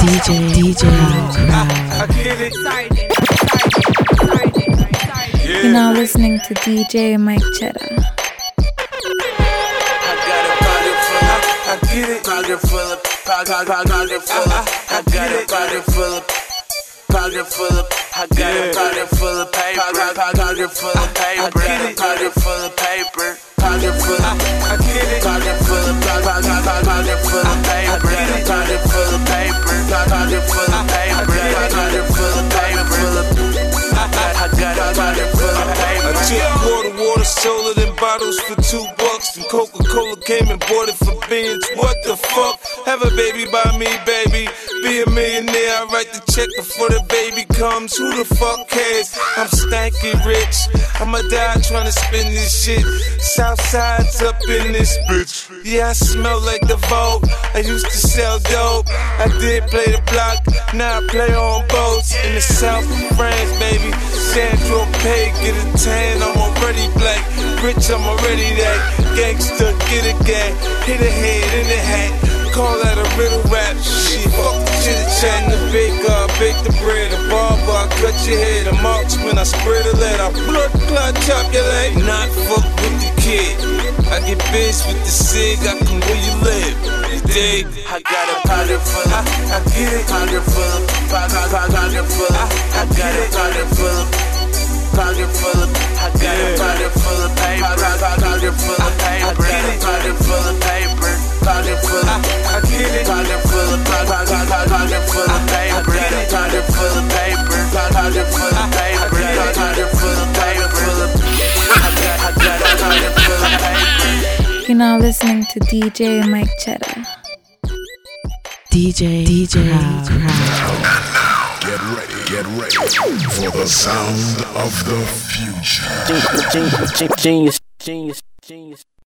DJ I get it. You're now listening to DJ Mike Cheddar. I got a pocket full of, I get it. Pocket full of, pocket full of, I got a pocket full of, pocket full of, I got a pocket full of paper, pocket full of paper, pocket full of paper, pocket full of, I get it. Pocket full of, pocket full of paper, pocket full of paper, pocket full of paper, pocket full of paper, I got a pocket full of paper. I took water, sold it in bottles for $2. And Coca-Cola came and bought it for beans. What the fuck? Have a baby by me, baby. Be a millionaire, I write the check before the baby comes. Who the fuck cares? I'm stanky rich. I'ma die trying to spend this shit. Southside's up in this bitch. Yeah, I smell like the Vogue. I used to sell dope. I did play the block, now I play on boats. In the south of France, baby. Sandro Pay, get a tan, I'm already black. Rich, I'm already that. Gangsta, get a gang. Hit a head in the hat. Call that a riddle rap. Shit, fuck the chit chat. The baker, I bake the bread. A barber, I cut your head. A marksman, I spray the lead. I blood clot, chop your leg. Not fuck with the kid. I get bitch with the cig. I come where you live. You dig? I got a pocket full of, I get it. Pocket full of, pocket full of, I got a pocket full of, pocket full of, I got a pocket full of paper, pocket full of paper, pocket full of paper, pocket full of, I get it. Pocket full of, pocket full of paper, pocket full of paper, pocket full of paper, pocket full of paper, I got a pocket full of paper. You're now listening to DJ Mike Cheddar. DJ Crowd. Get ready for the sound of the future. Genius.